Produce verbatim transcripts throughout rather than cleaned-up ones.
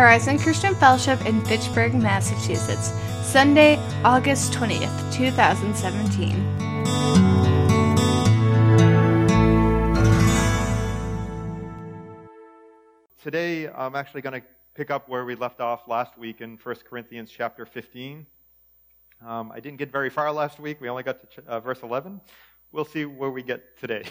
Horizon Christian Fellowship in Fitchburg, Massachusetts, Sunday, August twentieth, twenty seventeen. Today, I'm actually going to pick up where we left off last week in First Corinthians chapter fifteen. Um, I didn't get very far last week. We only got to ch- uh, verse eleven. We'll see where we get today.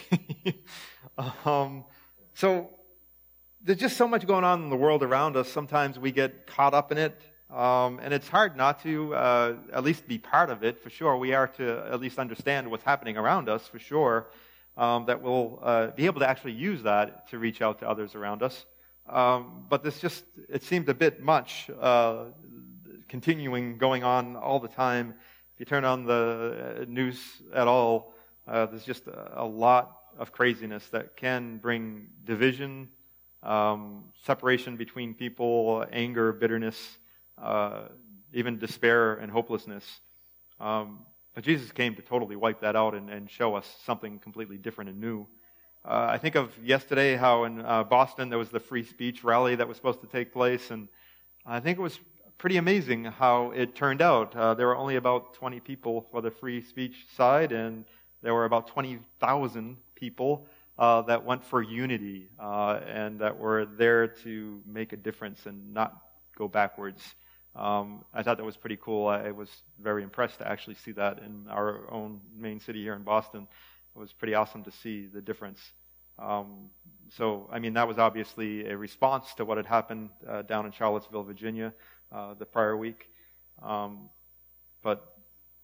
um, so, there's just so much going on in the world around us. Sometimes we get caught up in it, um, and it's hard not to uh, at least be part of it, for sure. We are to at least understand what's happening around us, for sure, um, that we'll uh, be able to actually use that to reach out to others around us. Um, but this just, it seemed a bit much, uh, continuing, going on all the time. If you turn on the news at all, uh, there's just a, a lot of craziness that can bring division, um, separation between people, anger, bitterness, uh, even despair and hopelessness. Um, but Jesus came to totally wipe that out and, and show us something completely different and new. Uh, I think of yesterday how in uh, Boston there was the free speech rally that was supposed to take place, and I think it was pretty amazing how it turned out. Uh, there were only about twenty people for the free speech side, and there were about twenty thousand people uh, that went for unity uh, and that were there to make a difference and not go backwards. Um, I thought that was pretty cool. I was very impressed to actually see that in our own main city here in Boston. It was pretty awesome to see the difference. Um, so, I mean, that was obviously a response to what had happened uh, down in Charlottesville, Virginia, uh, the prior week. Um, but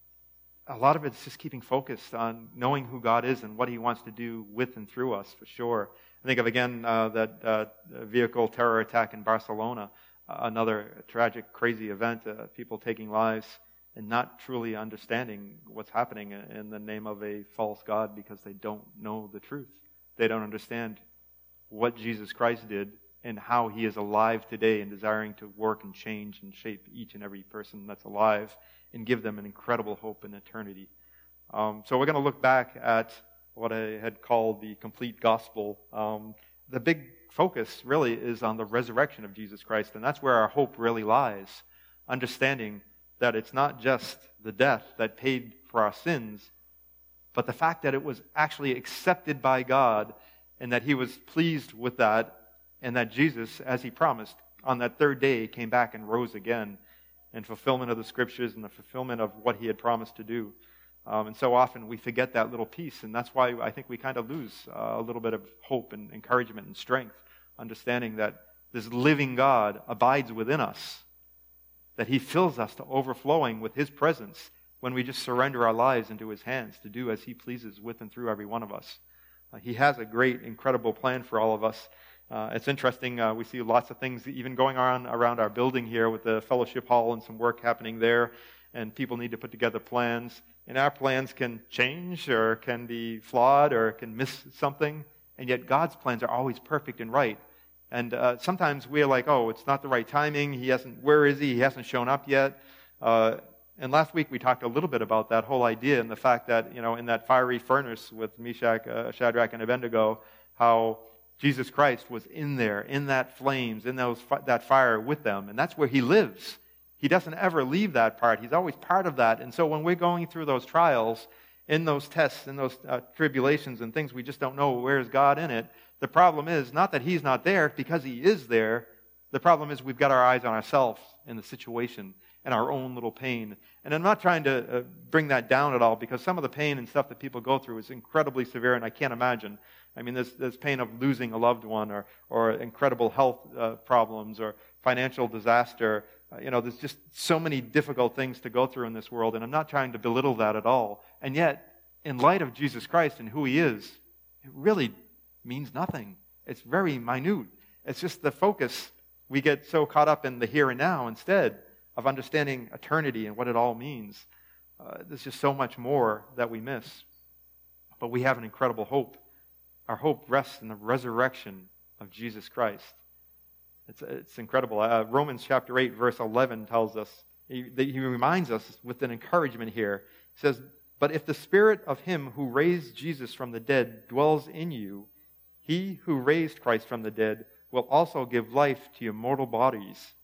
a lot of it's just keeping focused on knowing who God is and what He wants to do with and through us, for sure. I think of, again, uh, that uh, vehicle terror attack in Barcelona, uh, another tragic, crazy event, uh, people taking lives and not truly understanding what's happening in the name of a false God because they don't know the truth. They don't understand what Jesus Christ did and how He is alive today and desiring to work and change and shape each and every person that's alive and give them an incredible hope in eternity. Um, so we're going to look back at what I had called the complete gospel. Um, the big focus really is on the resurrection of Jesus Christ, and that's where our hope really lies, understanding that it's not just the death that paid for our sins, but the fact that it was actually accepted by God and that He was pleased with that, and that Jesus, as He promised, on that third day came back and rose again in fulfillment of the Scriptures and the fulfillment of what He had promised to do. Um, and so often we forget that little piece, and that's why I think we kind of lose uh, a little bit of hope and encouragement and strength, understanding that this living God abides within us, that He fills us to overflowing with His presence when we just surrender our lives into His hands to do as He pleases with and through every one of us. Uh, he has a great, incredible plan for all of us. Uh, it's interesting, uh, we see lots of things even going on around our building here with the fellowship hall and some work happening there, and people need to put together plans. And our plans can change or can be flawed or can miss something, and yet God's plans are always perfect and right. And uh, sometimes we're like, oh, it's not the right timing. He hasn't, where is he? He hasn't shown up yet. Uh, and last week we talked a little bit about that whole idea and the fact that, you know, in that fiery furnace with Meshach, uh, Shadrach, and Abednego, how Jesus Christ was in there, in that flames, in those that fire with them. And that's where He lives. He doesn't ever leave that part. He's always part of that. And so when we're going through those trials, in those tests, in those uh, tribulations and things we just don't know, where's God in it? The problem is not that He's not there, because He is there. The problem is we've got our eyes on ourselves in the situation and our own little pain. And I'm not trying to uh, bring that down at all, because some of the pain and stuff that people go through is incredibly severe, and I can't imagine. I mean, there's, there's pain of losing a loved one, or, or incredible health uh, problems, or financial disaster. Uh, you know, there's just so many difficult things to go through in this world, and I'm not trying to belittle that at all. And yet, in light of Jesus Christ and who He is, it really means nothing. It's very minute. It's just the focus. We get so caught up in the here and now instead of understanding eternity and what it all means. Uh, there's just so much more that we miss. But we have an incredible hope. Our hope rests in the resurrection of Jesus Christ. It's, it's incredible. Uh, Romans chapter eight, verse eleven tells us, he, he reminds us with an encouragement here. He says, "But if the Spirit of Him who raised Jesus from the dead dwells in you, He who raised Christ from the dead will also give life to your mortal bodies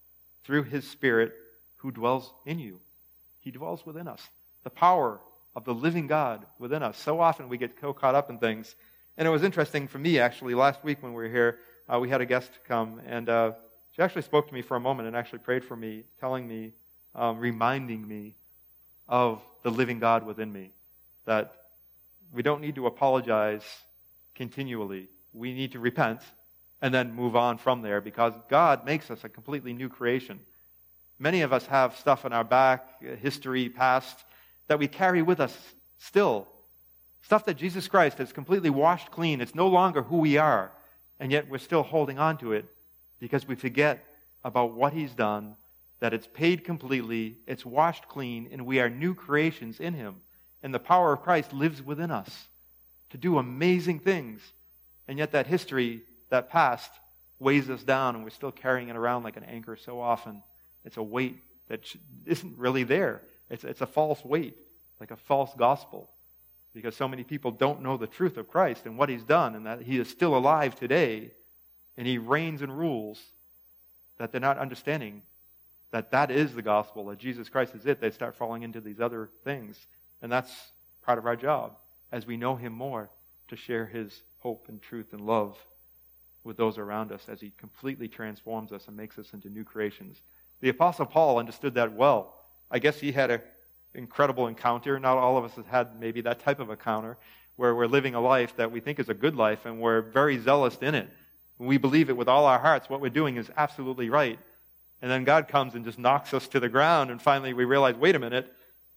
through his Spirit who dwells in you. He dwells within us. The power of the living God within us. So often we get so caught up in things. And it was interesting for me, actually, last week when we were here, uh, we had a guest come, and uh, she actually spoke to me for a moment and actually prayed for me, telling me, um, reminding me of the living God within me, that we don't need to apologize continually. We need to repent and then move on from there, because God makes us a completely new creation. Many of us have stuff in our back, history, past, that we carry with us still. Stuff that Jesus Christ has completely washed clean. It's no longer who we are, and yet we're still holding on to it because we forget about what he's done, that it's paid completely, it's washed clean, and we are new creations in him. And the power of Christ lives within us to do amazing things. And yet that history, that past, weighs us down, and we're still carrying it around like an anchor so often. It's a weight that isn't really there. It's, it's a false weight, like a false gospel, because so many people don't know the truth of Christ and what he's done, and that he is still alive today, and he reigns and rules, that they're not understanding that that is the gospel, that Jesus Christ is it. They start falling into these other things. And that's part of our job, as we know him more, to share his hope and truth and love with those around us as he completely transforms us and makes us into new creations. The Apostle Paul understood that well. I guess he had an incredible encounter. Not all of us have had maybe that type of encounter, where we're living a life that we think is a good life and we're very zealous in it. We believe it with all our hearts. What we're doing is absolutely right. And then God comes and just knocks us to the ground, and finally we realize, wait a minute.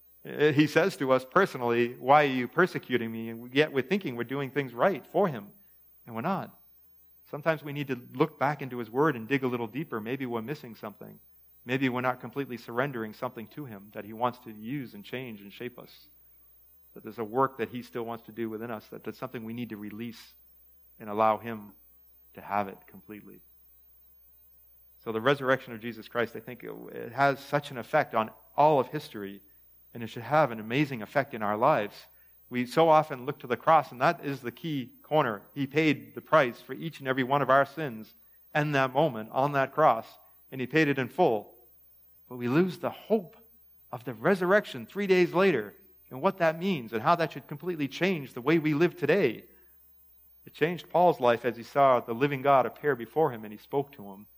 He says to us personally, why are you persecuting me? And yet we're thinking we're doing things right for him, and we're not. Sometimes we need to look back into his word and dig a little deeper. Maybe we're missing something. Maybe we're not completely surrendering something to him that he wants to use and change and shape us. That there's a work that he still wants to do within us, that there's something we need to release and allow him to have it completely. So the resurrection of Jesus Christ, I think it has such an effect on all of history, and it should have an amazing effect in our lives. We so often look to the cross, and that is the key corner. He paid the price for each and every one of our sins in that moment on that cross, and he paid it in full. But we lose the hope of the resurrection three days later, and what that means, and how that should completely change the way we live today. It changed Paul's life as he saw the living God appear before him, and he spoke to him.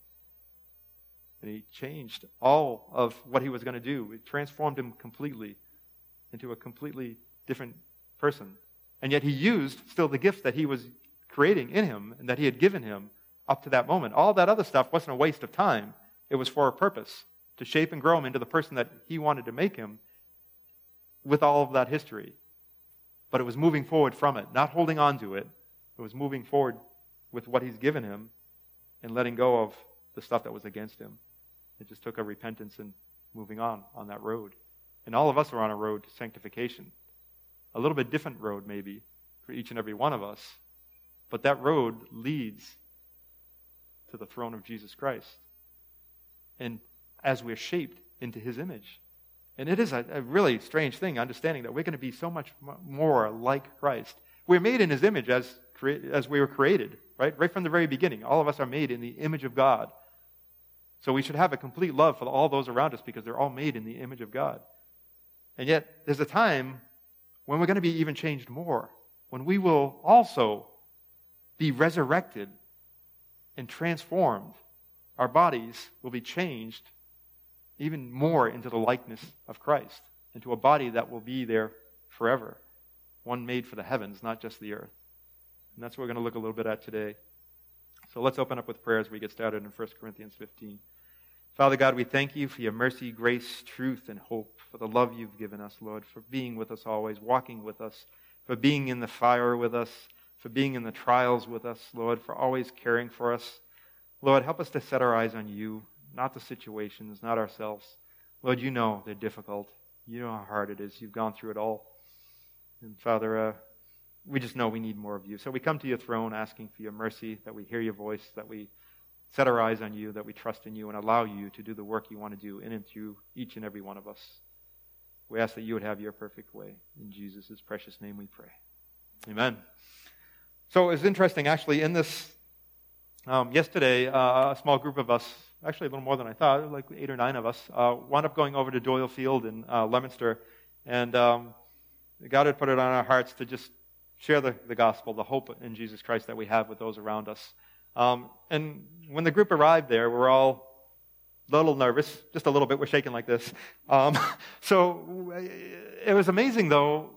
And he changed all of what he was going to do. It transformed him completely into a completely different person. And yet he used still the gifts that he was creating in him and that he had given him up to that moment. All that other stuff wasn't a waste of time. It was for a purpose, to shape and grow him into the person that he wanted to make him with all of that history. But it was moving forward from it, not holding on to it. It was moving forward with what he's given him and letting go of the stuff that was against him. It just took a repentance and moving on on that road. And all of us are on a road to sanctification. A little bit different road maybe for each and every one of us. But that road leads to the throne of Jesus Christ. And as we're shaped into his image. And it is a, a really strange thing, understanding that we're going to be so much more like Christ. We're made in his image as, as we were created, right? Right from the very beginning. All of us are made in the image of God. So we should have a complete love for all those around us because they're all made in the image of God. And yet, there's a time when we're going to be even changed more, when we will also be resurrected and transformed. Our bodies will be changed even more into the likeness of Christ, into a body that will be there forever, one made for the heavens, not just the earth. And that's what we're going to look a little bit at today. So let's open up with prayer as we get started in First Corinthians fifteen. Father God, we thank you for your mercy, grace, truth, and hope, for the love you've given us, Lord, for being with us always, walking with us, for being in the fire with us, for being in the trials with us, Lord, for always caring for us. Lord, help us to set our eyes on you, not the situations, not ourselves. Lord, you know they're difficult. You know how hard it is. You've gone through it all. And Father, uh, we just know we need more of you. So we come to your throne asking for your mercy, that we hear your voice, that we set our eyes on you, that we trust in you and allow you to do the work you want to do in and through each and every one of us. We ask that you would have your perfect way. In Jesus' precious name we pray. Amen. So it's interesting, actually, in this, um, yesterday, uh, a small group of us actually a little more than I thought, like eight or nine of us, uh, wound up going over to Doyle Field in uh, Leominster, and um, God had put it on our hearts to just share the, the gospel, the hope in Jesus Christ that we have with those around us. Um, and when the group arrived there, we were all a little nervous, just a little bit. We're shaking like this. Um, so it was amazing, though.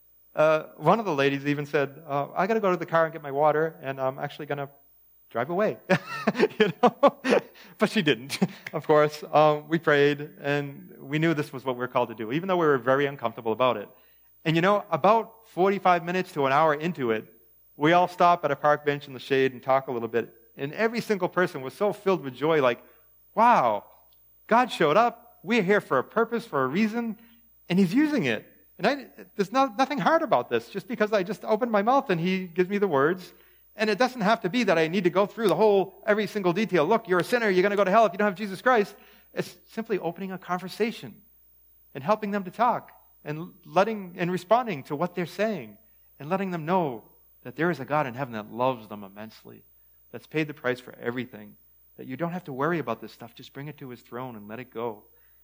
Uh, one of the ladies even said, uh, I got to go to the car and get my water, and I'm actually going to drive away. you know? But she didn't, of course. Um, we prayed, and we knew this was what we were called to do, even though we were very uncomfortable about it. And you know, about forty-five minutes to an hour into it, we all stop at a park bench in the shade and talk a little bit. And every single person was so filled with joy, like, wow, God showed up. We're here for a purpose, for a reason, and He's using it. And I, there's no, nothing hard about this, just because I just opened my mouth and He gives me the words. And it doesn't have to be that I need to go through the whole, every single detail. Look, you're a sinner, you're going to go to hell if you don't have Jesus Christ. It's simply opening a conversation and helping them to talk and letting and responding to what they're saying and letting them know that there is a God in heaven that loves them immensely, that's paid the price for everything, that you don't have to worry about this stuff. Just bring it to His throne and let it go.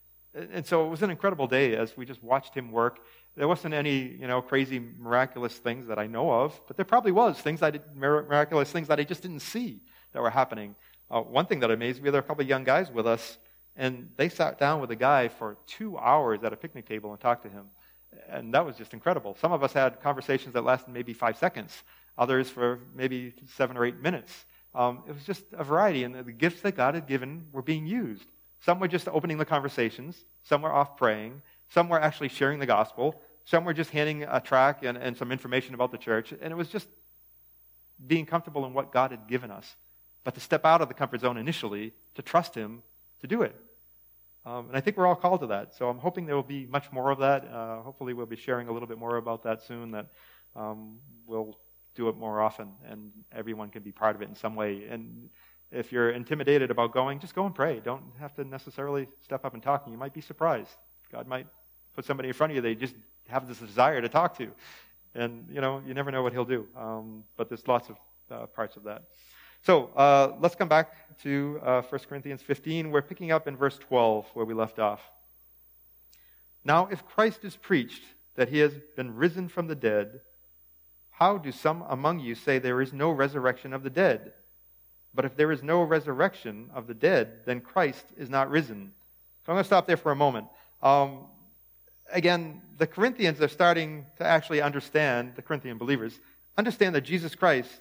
And so it was an incredible day as we just watched Him work. There wasn't any, you know, crazy miraculous things that I know of, but there probably was things I did, miraculous things that I just didn't see that were happening. Uh, one thing that amazed me, there were a couple of young guys with us, and they sat down with a guy for two hours at a picnic table and talked to him. And that was just incredible. Some of us had conversations that lasted maybe five seconds, others for maybe seven or eight minutes. Um, it was just a variety, and the gifts that God had given were being used. Some were just opening the conversations. Some were off praying. Some were actually sharing the gospel. Some were just handing a tract and, and some information about the church. And it was just being comfortable in what God had given us. But to step out of the comfort zone initially, to trust Him to do it. Um, and I think we're all called to that. So I'm hoping there will be much more of that. Uh, hopefully we'll be sharing a little bit more about that soon, that um, we'll do it more often and everyone can be part of it in some way. And if you're intimidated about going, just go and pray. Don't have to necessarily step up and talk. You might be surprised. God might put somebody in front of you they just have this desire to talk to. And, you know, you never know what He'll do. Um, but there's lots of uh, parts of that. So uh, let's come back to uh, First Corinthians fifteen. We're picking up in verse twelve where we left off. Now, if Christ is preached that He has been risen from the dead, how do some among you say there is no resurrection of the dead? But if there is no resurrection of the dead, then Christ is not risen. So I'm going to stop there for a moment. Um, again, the Corinthians are starting to actually understand, the Corinthian believers, understand that Jesus Christ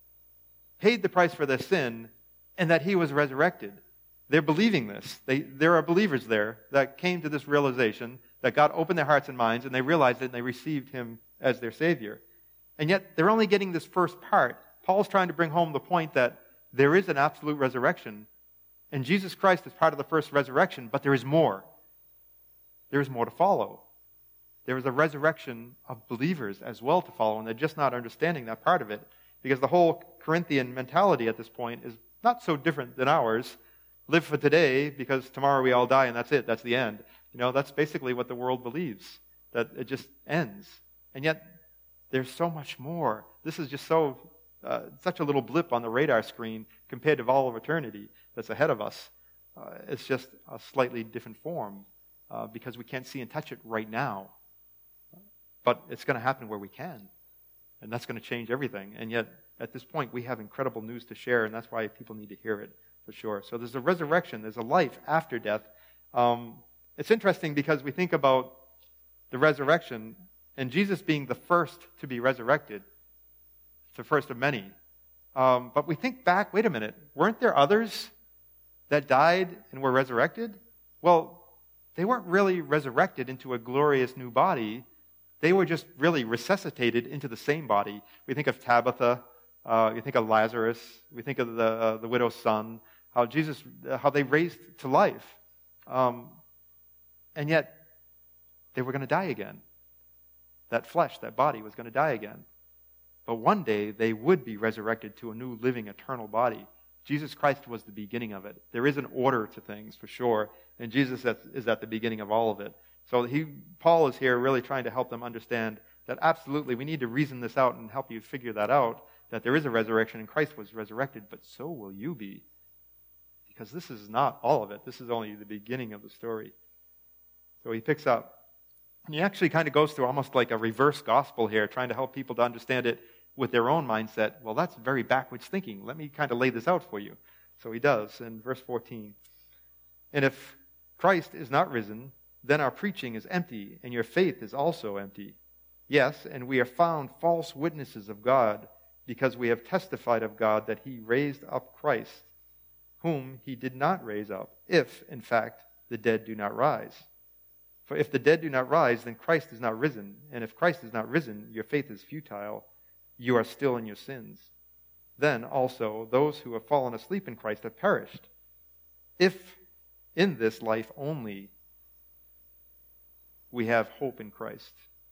paid the price for their sin and that He was resurrected. They're believing this. They, there are believers there that came to this realization that God opened their hearts and minds and they realized it and they received Him as their Savior. And yet they're only getting this first part. Paul's trying to bring home the point that there is an absolute resurrection, and Jesus Christ is part of the first resurrection, but there is more. There is more to follow. There is a resurrection of believers as well to follow, and they're just not understanding that part of it, because the whole Corinthian mentality at this point is not so different than ours. Live for today, because tomorrow we all die, and that's it, that's the end. You know, that's basically what the world believes, that it just ends. And yet, there's so much more. This is just so... Uh, such a little blip on the radar screen compared to all of eternity that's ahead of us. Uh, it's just a slightly different form uh, because we can't see and touch it right now. But it's going to happen where we can. And that's going to change everything. And yet, at this point, we have incredible news to share, and that's why people need to hear it for sure. So there's a resurrection. There's a life after death. Um, it's interesting because we think about the resurrection and Jesus being the first to be resurrected. The first of many. Um, but we think back, wait a minute, weren't there others that died and were resurrected? Well, they weren't really resurrected into a glorious new body. They were just really resuscitated into the same body. We think of Tabitha, uh, we think of Lazarus, we think of the, uh, the widow's son, how Jesus, uh, how they raised to life. Um, and yet, they were going to die again. That flesh, that body was going to die again. But one day, they would be resurrected to a new living, eternal body. Jesus Christ was the beginning of it. There is an order to things, for sure, and Jesus is at the beginning of all of it. So he, Paul is here really trying to help them understand that absolutely we need to reason this out and help you figure that out, that there is a resurrection and Christ was resurrected, but so will you be. because this is not all of it. This is only the beginning of the story. So he picks up. And he actually kind of goes through almost like a reverse gospel here, trying to help people to understand it with their own mindset. Well, that's very backwards thinking. Let me kind of lay this out for you. So he does in verse fourteen. And if Christ is not risen, then our preaching is empty, and your faith is also empty. Yes, and we are found false witnesses of God, because we have testified of God that he raised up Christ, whom he did not raise up, if, in fact, the dead do not rise. For if the dead do not rise, then Christ is not risen. And if Christ is not risen, your faith is futile. You are still in your sins. Then also those who have fallen asleep in Christ have perished. If in this life only we have hope in Christ,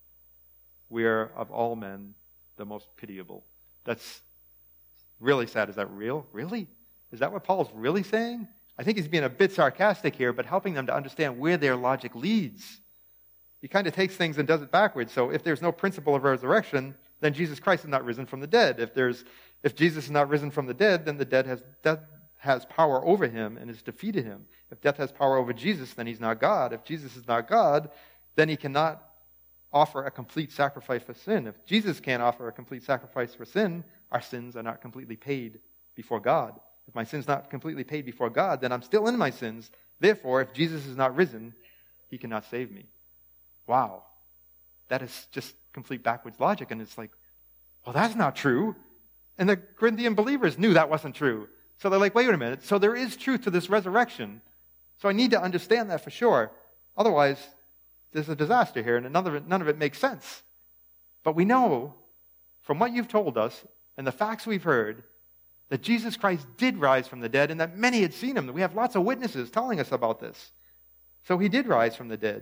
we are of all men the most pitiable. That's really sad. Is that real? Really? Is that what Paul's really saying? I think he's being a bit sarcastic here, but helping them to understand where their logic leads. He kind of takes things and does it backwards. So if there's no principle of resurrection, then Jesus Christ is not risen from the dead. If there's, if Jesus is not risen from the dead, then the dead has, death has power over him and has defeated him. If death has power over Jesus, then he's not God. If Jesus is not God, then he cannot offer a complete sacrifice for sin. If Jesus can't offer a complete sacrifice for sin, our sins are not completely paid before God. If my sin's not completely paid before God, then I'm still in my sins. Therefore, if Jesus is not risen, he cannot save me. Wow. That is just complete backwards logic. And it's like, well, that's not true. And the Corinthian believers knew that wasn't true. So they're like, wait a minute. So there is truth to this resurrection. So I need to understand that for sure. Otherwise, there's a disaster here, and none of it, none of it makes sense. But we know from what you've told us and the facts we've heard that Jesus Christ did rise from the dead and that many had seen him. We have lots of witnesses telling us about this. So he did rise from the dead.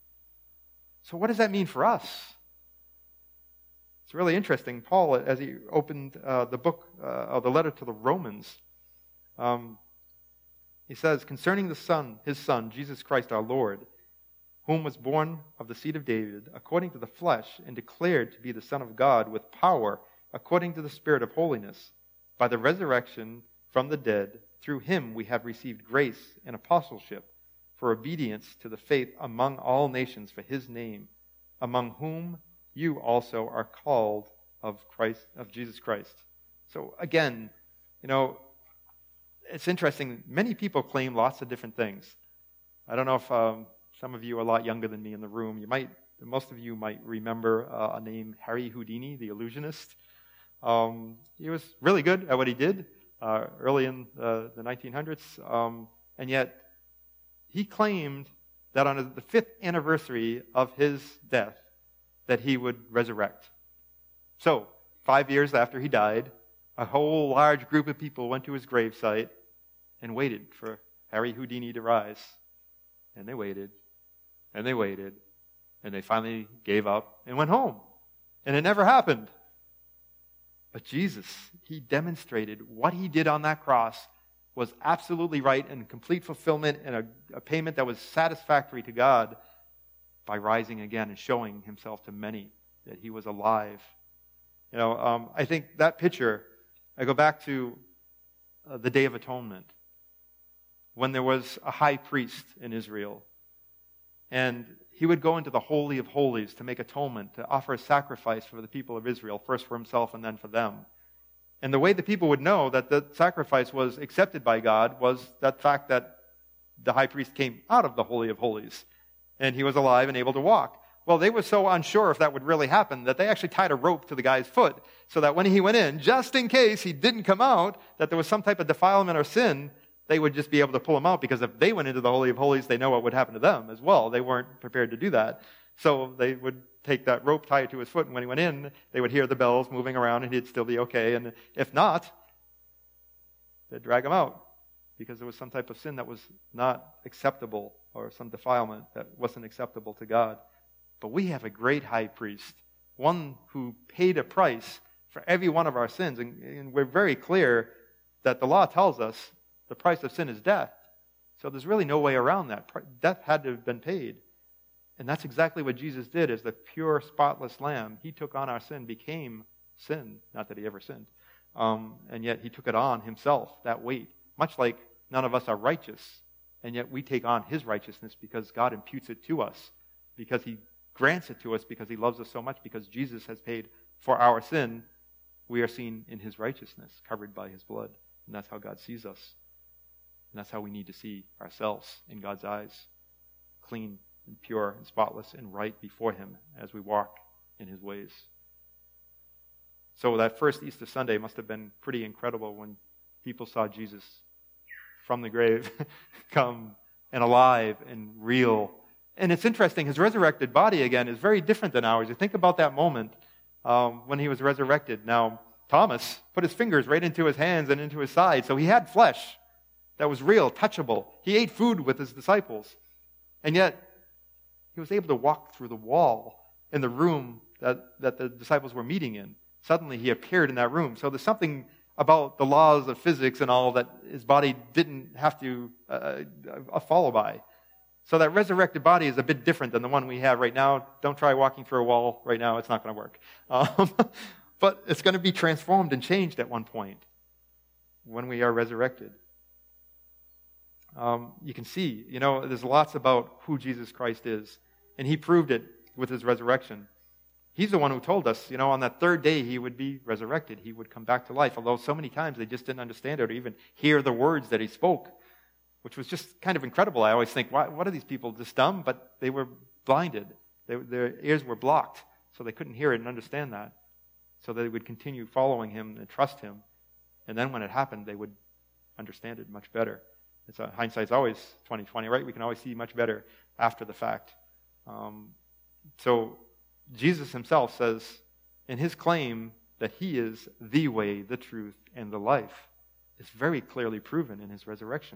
So what does that mean for us? It's really interesting. Paul, as he opened uh, the book, uh, or the letter to the Romans, um, he says, concerning the Son, his Son, Jesus Christ our Lord, whom was born of the seed of David, according to the flesh, and declared to be the Son of God with power, according to the Spirit of holiness, by the resurrection from the dead. Through him we have received grace and apostleship for obedience to the faith among all nations for his name, among whom you also are called of Christ, of Jesus Christ. So again, you know, it's interesting. Many people claim lots of different things. I don't know if um, some of you are a lot younger than me in the room. You might, most of you might remember uh, a name, Harry Houdini, the illusionist. Um, he was really good at what he did uh, early in uh, the nineteen hundreds, um, and yet he claimed that on the fifth anniversary of his death, that he would resurrect. So, five years after he died, a whole large group of people went to his gravesite and waited for Harry Houdini to rise. And they waited, and they waited, and they finally gave up and went home. And it never happened. But Jesus, he demonstrated what he did on that cross was absolutely right and complete fulfillment and a, a payment that was satisfactory to God by rising again and showing himself to many that he was alive. You know, um, I think that picture, I go back to uh, the Day of Atonement, when there was a high priest in Israel, and he would go into the Holy of Holies to make atonement, to offer a sacrifice for the people of Israel, first for himself and then for them. And the way the people would know that the sacrifice was accepted by God was that fact that the high priest came out of the Holy of Holies, and he was alive and able to walk. Well, they were so unsure if that would really happen that they actually tied a rope to the guy's foot so that when he went in, just in case he didn't come out, that there was some type of defilement or sin, they would just be able to pull him out, because if they went into the Holy of Holies, they know what would happen to them as well. They weren't prepared to do that. So they would take that rope, tie it to his foot, and when he went in, they would hear the bells moving around, and he'd still be okay. And if not, they'd drag him out, because there was some type of sin that was not acceptable, or some defilement that wasn't acceptable to God. But we have a great high priest, one who paid a price for every one of our sins. And, and we're very clear that the law tells us the price of sin is death. So there's really no way around that. Death had to have been paid. And that's exactly what Jesus did as the pure, spotless lamb. He took on our sin, became sin. Not that he ever sinned. Um, and yet he took it on himself, that weight. Much like none of us are righteous, and yet we take on his righteousness because God imputes it to us, because he grants it to us because he loves us so much, because Jesus has paid for our sin. We are seen in his righteousness, covered by his blood. And that's how God sees us. And that's how we need to see ourselves in God's eyes, clean and pure and spotless and right before him as we walk in his ways. So that first Easter Sunday must have been pretty incredible when people saw Jesus from the grave come and alive and real. And it's interesting, his resurrected body, again, is very different than ours. You think about that moment um, when he was resurrected. Now, Thomas put his fingers right into his hands and into his side, so he had flesh that was real, touchable. He ate food with his disciples. And yet, he was able to walk through the wall in the room that, that the disciples were meeting in. Suddenly, he appeared in that room. So there's something about the laws of physics and all that his body didn't have to uh, uh, follow by. So that resurrected body is a bit different than the one we have right now. Don't try walking through a wall right now. It's not going to work. Um, but it's going to be transformed and changed at one point when we are resurrected. Um, you can see, you know, there's lots about who Jesus Christ is. And he proved it with his resurrection. He's the one who told us, you know, on that third day he would be resurrected. He would come back to life. Although so many times they just didn't understand it or even hear the words that he spoke, which was just kind of incredible. I always think, why, what are these people, just dumb? But they were blinded. They, their ears were blocked, so they couldn't hear it and understand that. So they would continue following him and trust him. And then when it happened, they would understand it much better. It's a, hindsight's always twenty twenty, right? We can always see much better after the fact. Um, so Jesus himself says in his claim that he is the way, the truth, and the life is very clearly proven in his resurrection.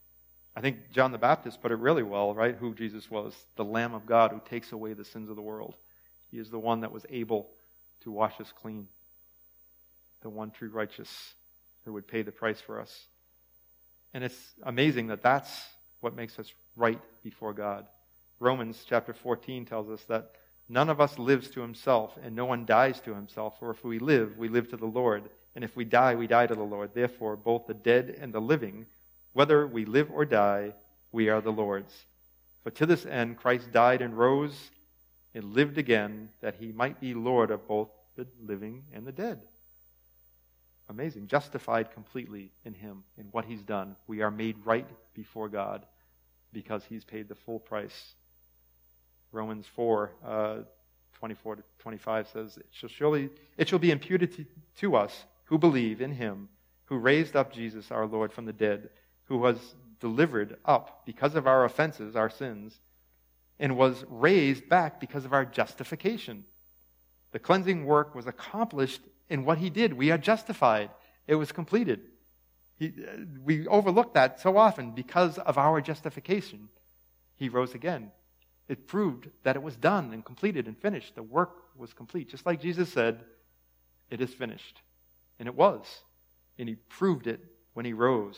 I think John the Baptist put it really well, right? Who Jesus was, the Lamb of God who takes away the sins of the world. He is the one that was able to wash us clean, the one true righteous who would pay the price for us. And it's amazing that that's what makes us right before God. Romans chapter fourteen tells us that none of us lives to himself, and no one dies to himself. For if we live, we live to the Lord. And if we die, we die to the Lord. Therefore, both the dead and the living, whether we live or die, we are the Lord's. For to this end Christ died and rose and lived again, that he might be Lord of both the living and the dead. Amazing. Justified completely in him, in what he's done. We are made right before God because he's paid the full price. Romans four, uh, twenty-four to twenty-five says, it shall surely, it shall be imputed to, to us who believe in him, who raised up Jesus our Lord from the dead, who was delivered up because of our offenses, our sins, and was raised back because of our justification. The cleansing work was accomplished in what he did. We are justified. It was completed. He, we overlook that so often because of our justification. He rose again. It proved that it was done and completed and finished. The work was complete. Just like Jesus said, it is finished. And it was. And he proved it when he rose.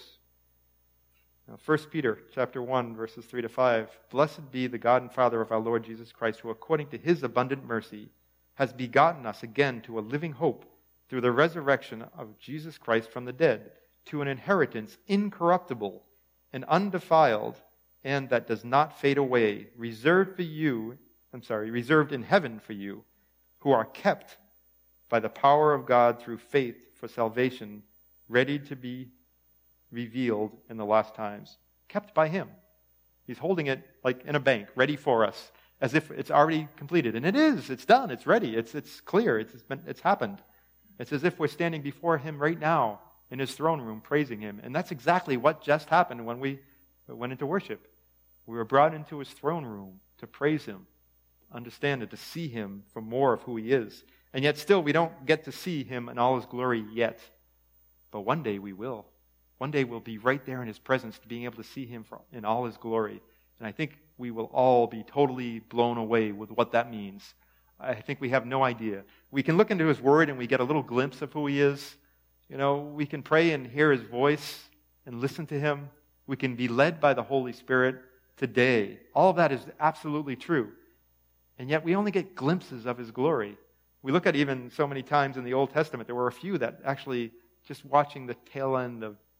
Now, First Peter chapter one, verses three to five. Blessed be the God and Father of our Lord Jesus Christ, who according to his abundant mercy has begotten us again to a living hope through the resurrection of Jesus Christ from the dead, to an inheritance incorruptible and undefiled, and that does not fade away, reserved for you, I'm sorry, reserved in heaven for you, who are kept by the power of God through faith for salvation, ready to be revealed in the last times. Kept by him. He's holding it like in a bank, ready for us, as if it's already completed. And it is. It's done. It's ready. It's it's clear. It's it's, been, it's happened. It's as if we're standing before him right now in his throne room, praising him. And that's exactly what just happened when we went into worship. We were brought into his throne room to praise him, understand it, to see him for more of who he is. And yet still we don't get to see him in all his glory yet. But one day we will. One day we'll be right there in his presence, being able to see him in all his glory. And I think we will all be totally blown away with what that means. I think we have no idea. We can look into his word and we get a little glimpse of who he is. You know, we can pray and hear his voice and listen to him. We can be led by the Holy Spirit today. All of that is absolutely true. And yet we only get glimpses of his glory. We look at even so many times in the Old Testament, there were a few that actually, just watching the tail end of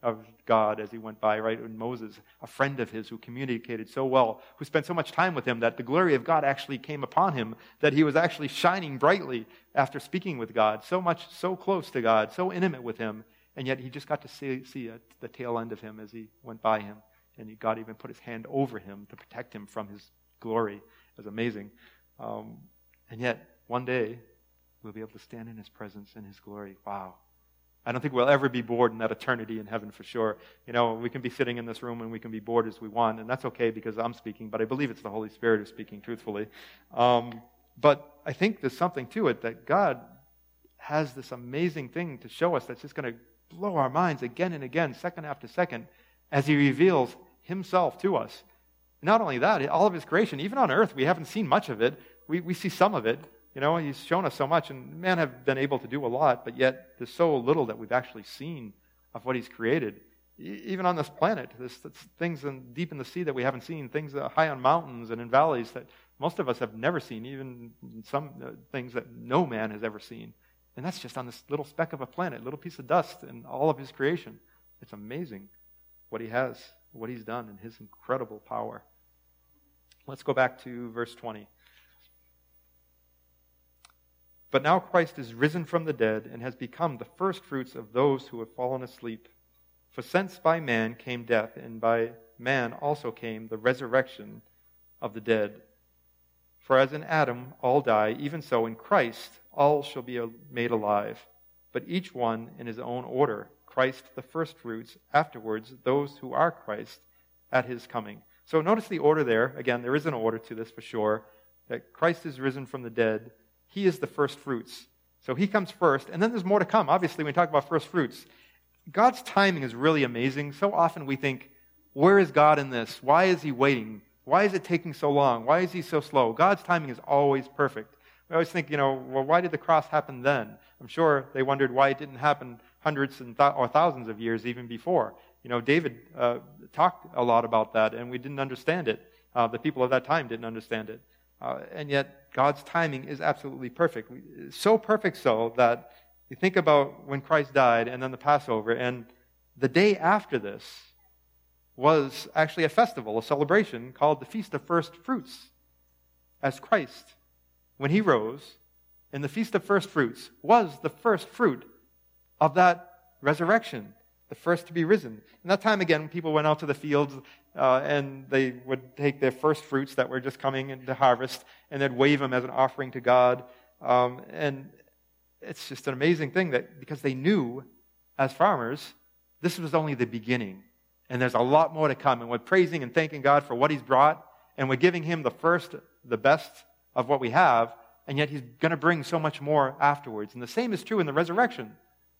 of God as he went by, right? And Moses, a friend of his who communicated so well, who spent so much time with him that the glory of God actually came upon him, that he was actually shining brightly after speaking with God, so much, so close to God, so intimate with him, and yet he just got to see, see a, the tail end of him as he went by him, and he, God even put his hand over him to protect him from his glory. It was amazing. Um, and yet, one day, we'll be able to stand in his presence and his glory. Wow. I don't think we'll ever be bored in that eternity in heaven for sure. You know, we can be sitting in this room and we can be bored as we want, and that's okay because I'm speaking, but I believe it's the Holy Spirit who's speaking, truthfully. Um, but I think there's something to it that God has this amazing thing to show us that's just going to blow our minds again and again, second after second, as he reveals himself to us. Not only that, all of his creation, even on earth, we haven't seen much of it. We, we see some of it. You know, he's shown us so much, and men have been able to do a lot, but yet there's so little that we've actually seen of what he's created. E- even on this planet, there's, there's things in, deep in the sea that we haven't seen, things that are high on mountains and in valleys that most of us have never seen, even some uh, things that no man has ever seen. And that's just on this little speck of a planet, little piece of dust in all of his creation. It's amazing what he has, what he's done, and his incredible power. Let's go back to verse twenty. But now Christ is risen from the dead and has become the firstfruits of those who have fallen asleep. For since by man came death, and by man also came the resurrection of the dead. For as in Adam all die, even so in Christ all shall be made alive, but each one in his own order. Christ the firstfruits, afterwards those who are Christ at his coming. So notice the order there. Again, there is an order to this for sure, that Christ is risen from the dead. He is the first fruits. So he comes first, and then there's more to come. Obviously, when we talk about first fruits, God's timing is really amazing. So often we think, where is God in this? Why is he waiting? Why is it taking so long? Why is he so slow? God's timing is always perfect. We always think, you know, well, why did the cross happen then? I'm sure they wondered why it didn't happen hundreds and th- or thousands of years even before. You know, David uh, talked a lot about that, and we didn't understand it. Uh, the people of that time didn't understand it. Uh, and yet, God's timing is absolutely perfect. So perfect so that you think about when Christ died and then the Passover, and the day after this was actually a festival, a celebration called the Feast of First Fruits. As Christ, when he rose, in the Feast of First Fruits, was the first fruit of that resurrection, the first to be risen. And that time again, people went out to the fields uh, and they would take their first fruits that were just coming into harvest and they'd wave them as an offering to God. Um, and it's just an amazing thing that because they knew as farmers, this was only the beginning. And there's a lot more to come. And we're praising and thanking God for what he's brought. And we're giving him the first, the best of what we have. And yet he's going to bring so much more afterwards. And the same is true in the resurrection.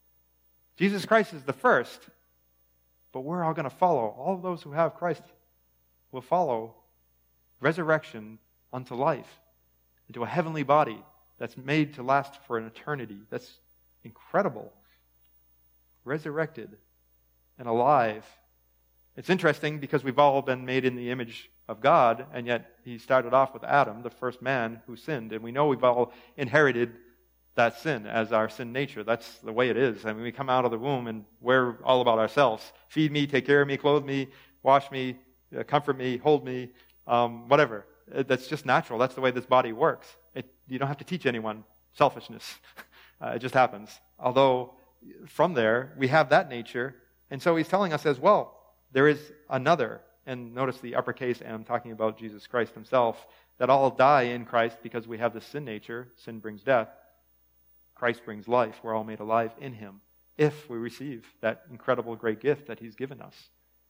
Jesus Christ is the first, but we're all going to follow. All of those who have Christ will follow resurrection unto life, into a heavenly body that's made to last for an eternity. That's incredible. Resurrected and alive. It's interesting because we've all been made in the image of God, and yet he started off with Adam, the first man who sinned, and we know we've all inherited that sin as our sin nature. That's the way it is. I mean, we come out of the womb and we're all about ourselves. Feed me, take care of me, clothe me, wash me, uh, comfort me, hold me, um, whatever. That's just natural. That's the way this body works. It, you don't have to teach anyone selfishness. uh, it just happens. Although from there, we have that nature. And so he's telling us as well, there is another, and notice the uppercase M talking about Jesus Christ himself, that all die in Christ because we have the sin nature. Sin brings death. Christ brings life. We're all made alive in him if we receive that incredible great gift that he's given us.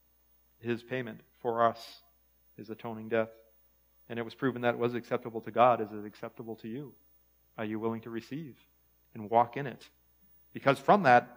His payment for us, his atoning death. And it was proven that it was acceptable to God. Is it acceptable to you? Are you willing to receive and walk in it? Because from that,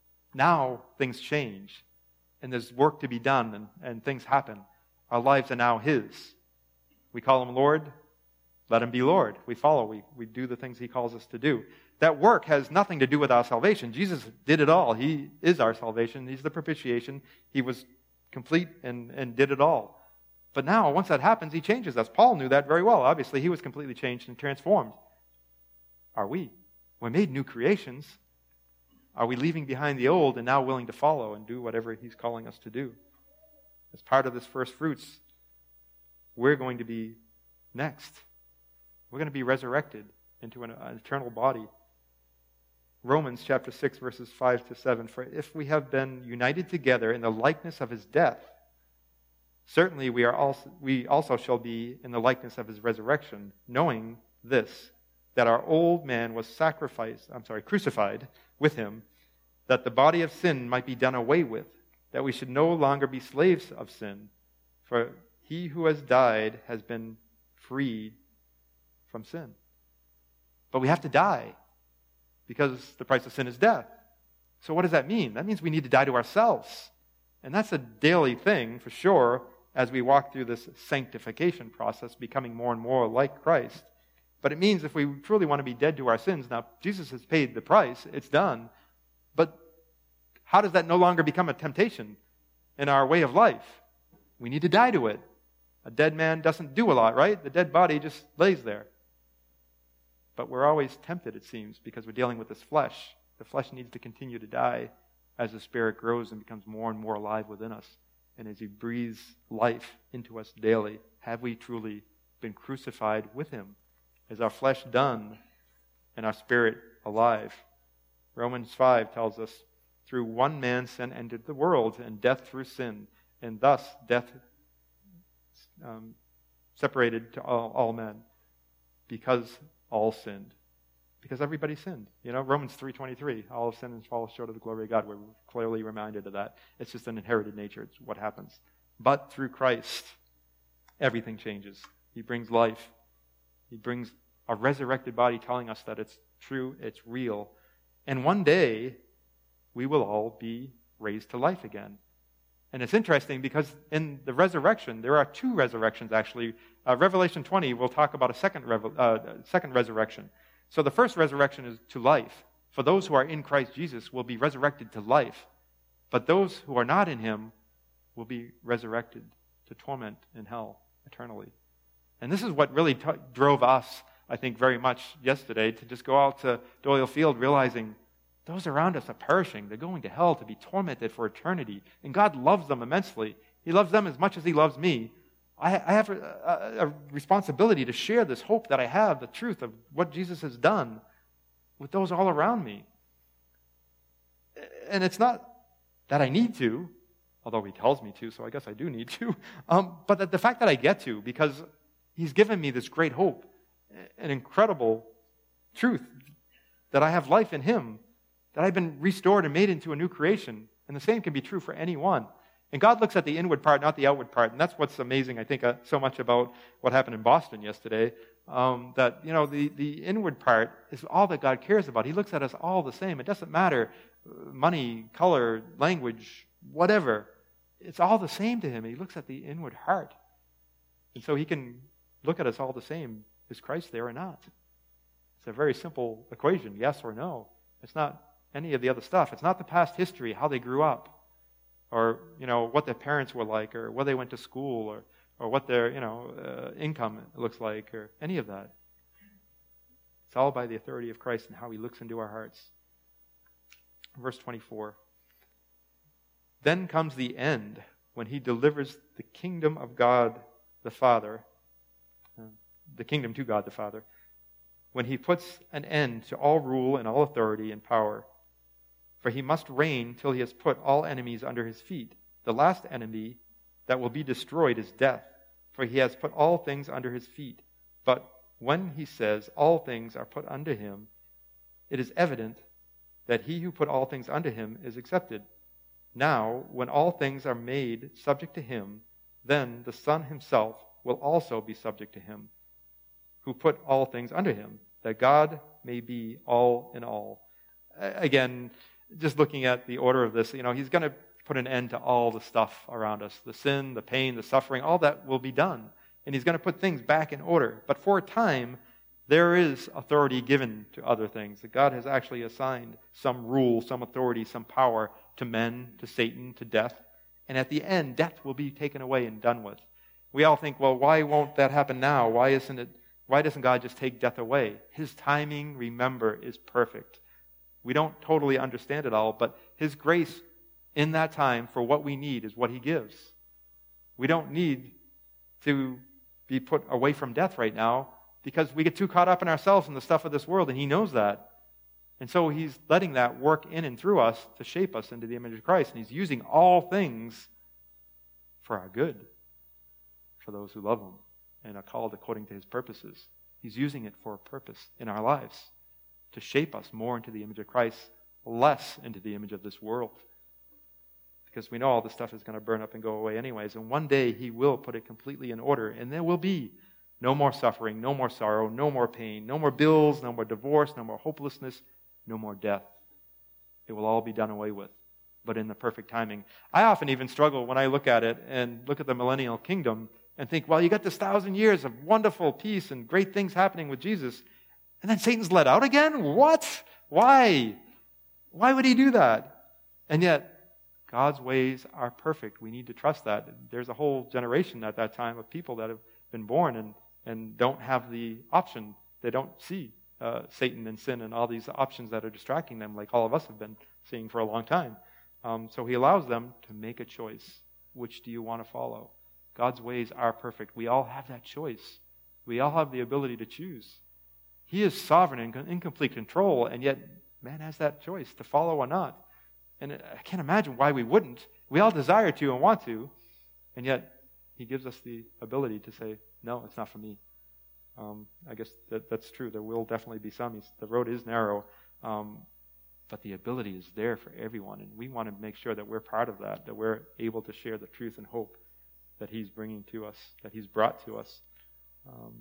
now things change. And there's work to be done and, and things happen. Our lives are now his. We call him Lord. Let him be Lord. We follow. We, we do the things he calls us to do. That work has nothing to do with our salvation. Jesus did it all. He is our salvation. He's the propitiation. He was complete and, and did it all. But now, once that happens, he changes us. Paul knew that very well. Obviously, he was completely changed and transformed. Are we? We're made new creations. Are we leaving behind the old and now willing to follow and do whatever he's calling us to do? As part of this first fruits, we're going to be next. We're going to be resurrected into an, an eternal body. Romans chapter six, verses five to seven. For if we have been united together in the likeness of his death, certainly we are also we also shall be in the likeness of his resurrection, knowing this, that our old man was sacrificed, I'm sorry, crucified with him, that the body of sin might be done away with, that we should no longer be slaves of sin. For he who has died has been freed from sin. But we have to die, because the price of sin is death. So what does that mean? That means we need to die to ourselves. And that's a daily thing, for sure, as we walk through this sanctification process, becoming more and more like Christ. But it means if we truly want to be dead to our sins, now Jesus has paid the price, it's done. But how does that no longer become a temptation in our way of life? We need to die to it. A dead man doesn't do a lot, right? The dead body just lays there. But we're always tempted, it seems, because we're dealing with this flesh. The flesh needs to continue to die as the Spirit grows and becomes more and more alive within us. And as he breathes life into us daily, have we truly been crucified with him? Is our flesh done and our spirit alive? Romans five tells us, through one man sin entered the world, and death through sin, and thus death um, separated to all, all men, because all sinned. Because everybody sinned. You know, Romans three twenty-three, all have sinned and fall short of the glory of God. We're clearly reminded of that. It's just an inherited nature. It's what happens. But through Christ, everything changes. He brings life. He brings a resurrected body telling us that it's true, it's real. And one day, we will all be raised to life again. And it's interesting because in the resurrection, there are two resurrections actually. Uh, Revelation twenty, we'll talk about a second, revel- uh, second resurrection. So the first resurrection is to life. For those who are in Christ Jesus will be resurrected to life. But those who are not in him will be resurrected to torment in hell eternally. And this is what really t- drove us, I think, very much yesterday, to just go out to Doyle Field realizing those around us are perishing. They're going to hell to be tormented for eternity. And God loves them immensely. He loves them as much as he loves me. I, I have a, a, a responsibility to share this hope that I have, the truth of what Jesus has done with those all around me. And it's not that I need to, although he tells me to, so I guess I do need to, um, but that the fact that I get to, because he's given me this great hope, an incredible truth, that I have life in him, that I've been restored and made into a new creation. And the same can be true for anyone. And God looks at the inward part, not the outward part. And that's what's amazing, I think, uh, so much about what happened in Boston yesterday, um, that, you know, the, the inward part is all that God cares about. He looks at us all the same. It doesn't matter, uh, money, color, language, whatever. It's all the same to him. He looks at the inward heart. And so he can look at us all the same. Is Christ there or not? It's a very simple equation, yes or no. It's not any of the other stuff. It's not the past history, how they grew up, or, you know, what their parents were like, or where they went to school, or, or what their, you know, uh, income looks like, or any of that. It's all by the authority of Christ and how he looks into our hearts. Verse twenty-four. Then comes the end, when he delivers the kingdom of God the Father, uh, the kingdom to God the Father, when he puts an end to all rule and all authority and power. For he must reign till he has put all enemies under his feet. The last enemy that will be destroyed is death, for he has put all things under his feet. But when he says all things are put under him, it is evident that he who put all things under him is accepted. Now, when all things are made subject to him, then the Son himself will also be subject to him, who put all things under him, that God may be all in all. Again, just looking at the order of this, you know, he's going to put an end to all the stuff around us. The sin, the pain, the suffering, all that will be done. And he's going to put things back in order. But for a time, there is authority given to other things. That God has actually assigned some rule, some authority, some power to men, to Satan, to death. And at the end, death will be taken away and done with. We all think, well, why won't that happen now? Why isn't it? Why doesn't God just take death away? His timing, remember, is perfect. We don't totally understand it all, but his grace in that time for what we need is what he gives. We don't need to be put away from death right now because we get too caught up in ourselves and the stuff of this world, and he knows that. And so he's letting that work in and through us to shape us into the image of Christ, and he's using all things for our good, for those who love him and are called according to his purposes. He's using it for a purpose in our lives, to shape us more into the image of Christ, less into the image of this world. Because we know all this stuff is going to burn up and go away anyways. And one day he will put it completely in order. And there will be no more suffering, no more sorrow, no more pain, no more bills, no more divorce, no more hopelessness, no more death. It will all be done away with, but in the perfect timing. I often even struggle when I look at it and look at the millennial kingdom and think, well, you got this thousand years of wonderful peace and great things happening with Jesus, and then Satan's let out again? What? Why? Why would he do that? And yet, God's ways are perfect. We need to trust that. There's a whole generation at that time of people that have been born and, and don't have the option. They don't see uh, Satan and sin and all these options that are distracting them, like all of us have been seeing for a long time. Um, so he allows them to make a choice. Which do you want to follow? God's ways are perfect. We all have that choice. We all have the ability to choose. He is sovereign and in complete control, and yet man has that choice to follow or not. And I can't imagine why we wouldn't. We all desire to and want to, and yet he gives us the ability to say, no, it's not for me. Um, I guess that, that's true. There will definitely be some. He's, the road is narrow, um, but the ability is there for everyone, and we want to make sure that we're part of that, that we're able to share the truth and hope that he's bringing to us, that he's brought to us. Um,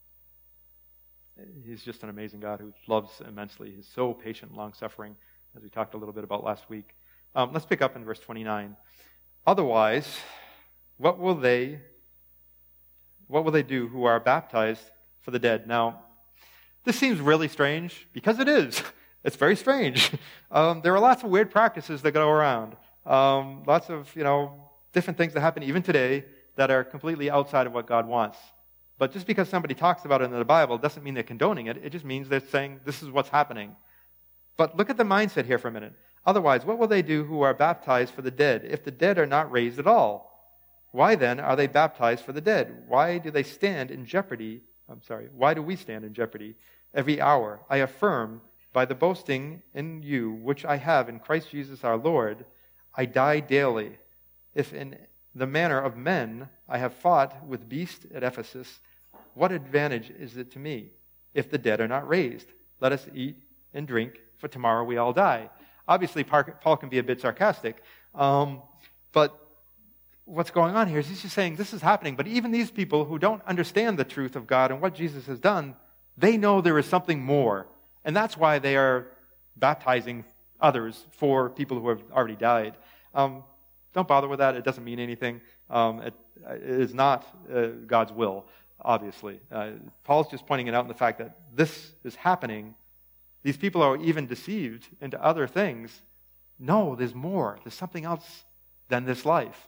he's just an amazing God who loves immensely. He's so patient, long-suffering, as we talked a little bit about last week. Um, let's pick up in verse twenty-nine. Otherwise, what will they, what will they do who are baptized for the dead? Now, this seems really strange, because it is. It's very strange. Um, there are lots of weird practices that go around. Um, lots of, you know, different things that happen even today that are completely outside of what God wants. But just because somebody talks about it in the Bible doesn't mean they're condoning it. It just means they're saying this is what's happening. But look at the mindset here for a minute. Otherwise, what will they do who are baptized for the dead, if the dead are not raised at all? Why then are they baptized for the dead? Why do they stand in jeopardy? I'm sorry, why do we stand in jeopardy every hour? I affirm, by the boasting in you, which I have in Christ Jesus our Lord, I die daily. If in the manner of men I have fought with beasts at Ephesus, what advantage is it to me, if the dead are not raised? Let us eat and drink, for tomorrow we all die. Obviously, Paul can be a bit sarcastic, um, but what's going on here is he's just saying this is happening, but even these people who don't understand the truth of God and what Jesus has done, they know there is something more, and that's why they are baptizing others for people who have already died. Um, don't bother with that. It doesn't mean anything. Um, it, it is not uh, God's will, obviously. Uh, Paul's just pointing it out in the fact that this is happening. These people are even deceived into other things. No, there's more. There's something else than this life.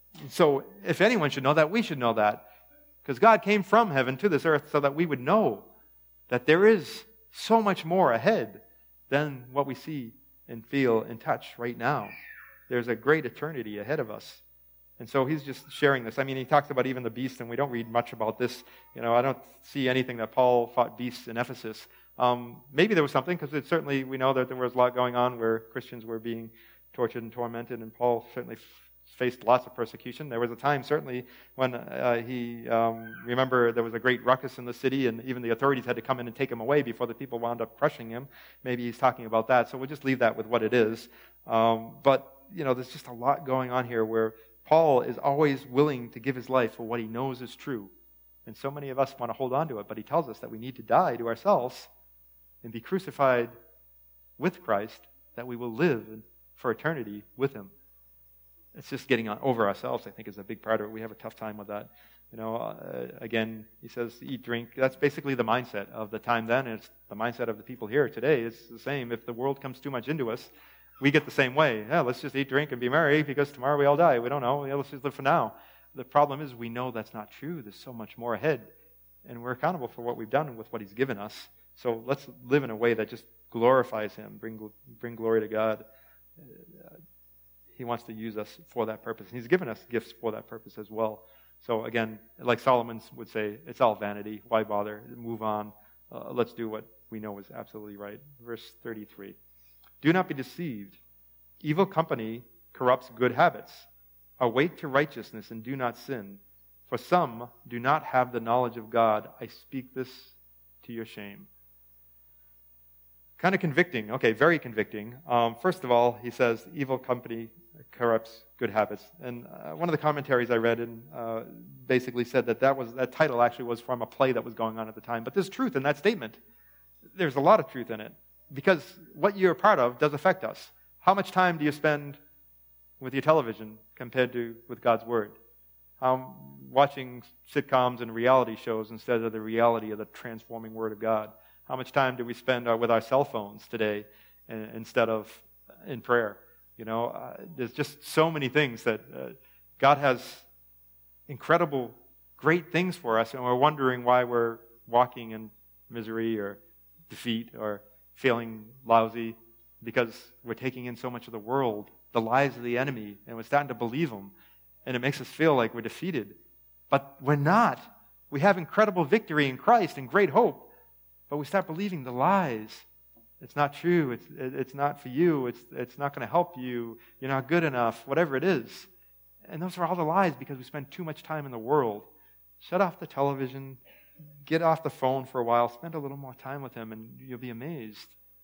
So if anyone should know that, we should know that. Because God came from heaven to this earth so that we would know that there is so much more ahead than what we see and feel and touch right now. There's a great eternity ahead of us. And so he's just sharing this. I mean, he talks about even the beast, and we don't read much about this. You know, I don't see anything that Paul fought beasts in Ephesus. Um, maybe there was something, because it certainly, we know that there was a lot going on where Christians were being tortured and tormented, and Paul certainly f- faced lots of persecution. There was a time, certainly, when uh, he, um, remember, there was a great ruckus in the city, and even the authorities had to come in and take him away before the people wound up crushing him. Maybe he's talking about that, so we'll just leave that with what it is. Um, but, you know, there's just a lot going on here where Paul is always willing to give his life for what he knows is true. And so many of us want to hold on to it, but he tells us that we need to die to ourselves and be crucified with Christ, that we will live for eternity with him. It's just getting on over ourselves, I think, is a big part of it. We have a tough time with that. You know, uh, again, he says, eat, drink. That's basically the mindset of the time then. And it's the mindset of the people here today. It's the same. If the world comes too much into us, we get the same way. Yeah, let's just eat, drink, and be merry, because tomorrow we all die. We don't know. Yeah, let's just live for now. The problem is we know that's not true. There's so much more ahead. And we're accountable for what we've done with what he's given us. So let's live in a way that just glorifies him, bring, bring glory to God. Uh, he wants to use us for that purpose. And he's given us gifts for that purpose as well. So again, like Solomon would say, it's all vanity. Why bother? Move on. Uh, let's do what we know is absolutely right. Verse thirty-three. Do not be deceived. Evil company corrupts good habits. Awake to righteousness and do not sin. For some do not have the knowledge of God. I speak this to your shame. Kind of convicting. Okay, very convicting. Um, first of all, he says, evil company corrupts good habits. And uh, one of the commentaries I read in, uh, basically said that that, was, that title actually was from a play that was going on at the time. But there's truth in that statement. There's a lot of truth in it. Because what you're a part of does affect us. How much time do you spend with your television compared to with God's Word? Um, watching sitcoms and reality shows instead of the reality of the transforming Word of God. How much time do we spend uh, with our cell phones today uh, instead of in prayer? You know, uh, there's just so many things that uh, God has incredible, great things for us, and we're wondering why we're walking in misery or defeat or feeling lousy because we're taking in so much of the world, the lies of the enemy, and we're starting to believe them. And it makes us feel like we're defeated. But we're not. We have incredible victory in Christ and great hope. But we start believing the lies. It's not true. It's, it's not for you. It's, it's not going to help you. You're not good enough. Whatever it is. And those are all the lies because we spend too much time in the world. Shut off the television. Get off the phone for a while. Spend a little more time with Him and you'll be amazed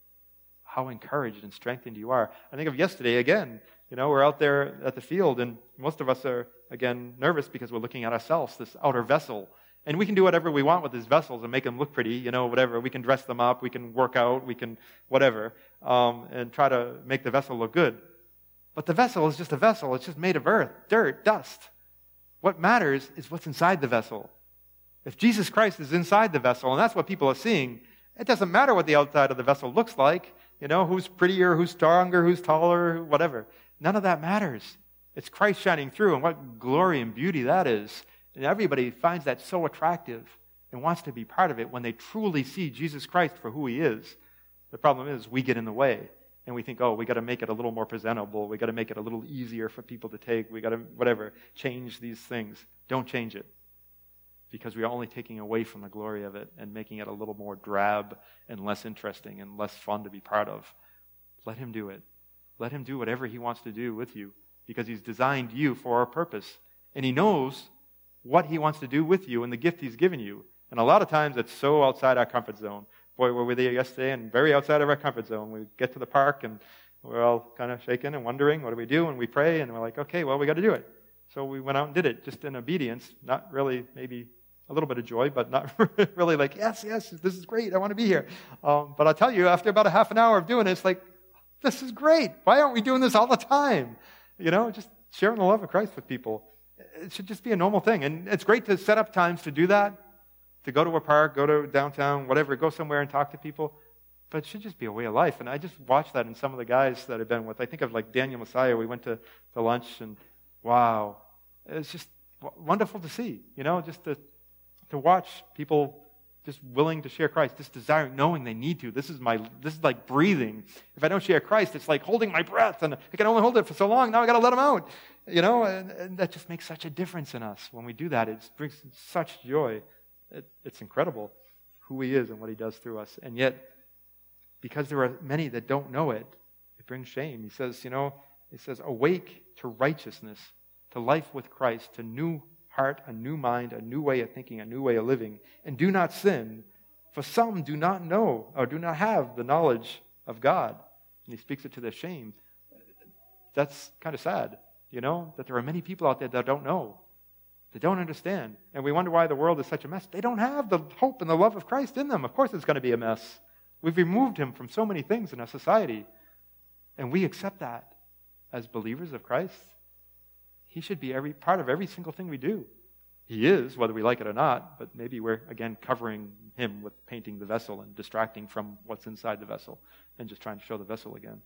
how encouraged and strengthened you are. I think of yesterday again. You know, we're out there at the field, and most of us are, again, nervous because we're looking at ourselves, this outer vessel. And we can do whatever we want with these vessels and make them look pretty, you know, whatever. We can dress them up, we can work out, we can whatever, um, and try to make the vessel look good. But the vessel is just a vessel. It's just made of earth, dirt, dust. What matters is what's inside the vessel. If Jesus Christ is inside the vessel, and that's what people are seeing, it doesn't matter what the outside of the vessel looks like, you know, who's prettier, who's stronger, who's taller, whatever. None of that matters. It's Christ shining through, and what glory and beauty that is. And everybody finds that so attractive and wants to be part of it when they truly see Jesus Christ for who He is. The problem is we get in the way, and we think, oh, we got to make it a little more presentable. We got to make it a little easier for people to take. We got to, whatever, change these things. Don't change it, because we are only taking away from the glory of it and making it a little more drab and less interesting and less fun to be part of. Let Him do it. Let Him do whatever He wants to do with you, because He's designed you for a purpose. And He knows what He wants to do with you and the gift He's given you. And a lot of times it's so outside our comfort zone. Boy, we were there yesterday and very outside of our comfort zone. We get to the park and we're all kind of shaking and wondering, what do we do? And we pray and we're like, okay, well, we got to do it. So we went out and did it, just in obedience, not really maybe a little bit of joy, but not really like, yes, yes, this is great. I want to be here. Um, but I'll tell you, after about a half an hour of doing it, it's like, this is great. Why aren't we doing this all the time? You know, just sharing the love of Christ with people. It should just be a normal thing. And it's great to set up times to do that, to go to a park, go to downtown, whatever, go somewhere and talk to people. But it should just be a way of life. And I just watched that in some of the guys that I've been with. I think of like Daniel Messiah. We went to, to lunch and wow. It's just wonderful to see, you know, just to, to watch people just willing to share Christ, just desiring, knowing they need to. This is my, this is like breathing. If I don't share Christ, it's like holding my breath, and I can only hold it for so long. Now I got to let Him out, you know. And, and that just makes such a difference in us when we do that. It brings such joy. It, it's incredible who He is and what He does through us. And yet, because there are many that don't know it, it brings shame. He says, you know, He says, awake to righteousness, to life with Christ, to new heart, a new mind, a new way of thinking, a new way of living, and do not sin, for some do not know or do not have the knowledge of God. And he speaks it to their shame. That's kind of sad, you know, that there are many people out there that don't know, that don't understand, and we wonder why the world is such a mess. They don't have the hope and the love of Christ in them. Of course it's going to be a mess. We've removed Him from so many things in our society, and we accept that as believers of Christ. He should be every part of every single thing we do. He is, whether we like it or not, but maybe we're, again, covering Him with painting the vessel and distracting from what's inside the vessel and just trying to show the vessel again.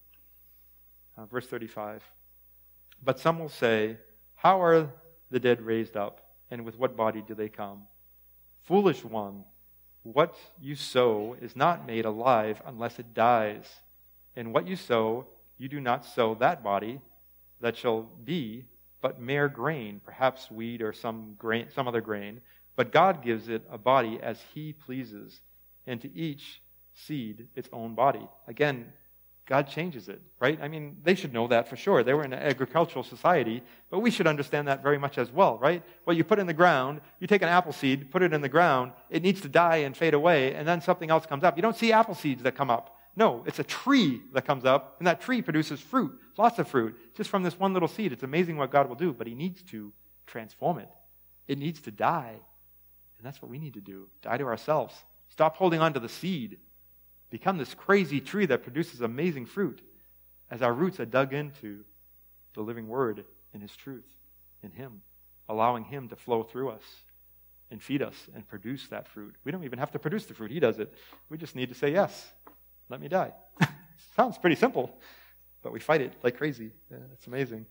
Uh, verse thirty-five. But some will say, how are the dead raised up, and with what body do they come? Foolish one, What you sow is not made alive unless it dies. And what you sow, you do not sow that body that shall be, but mere grain, perhaps wheat or some grain, some other grain. But God gives it a body as He pleases, and to each seed its own body. Again, God changes it, right? I mean, they should know that for sure. They were in an agricultural society, but we should understand that very much as well, right? What you put in the ground, you take an apple seed, put it in the ground, it needs to die and fade away, and then something else comes up. You don't see apple seeds that come up. No, it's a tree that comes up, and that tree produces fruit, lots of fruit, just from this one little seed. It's amazing what God will do, but He needs to transform it. It needs to die, and that's what we need to do, die to ourselves. Stop holding on to the seed. Become this crazy tree that produces amazing fruit as our roots are dug into the living Word in His truth, in Him, allowing Him to flow through us and feed us and produce that fruit. We don't even have to produce the fruit. He does it. We just need to say, yes, let me die. Sounds pretty simple, but we fight it like crazy. Yeah, it's amazing.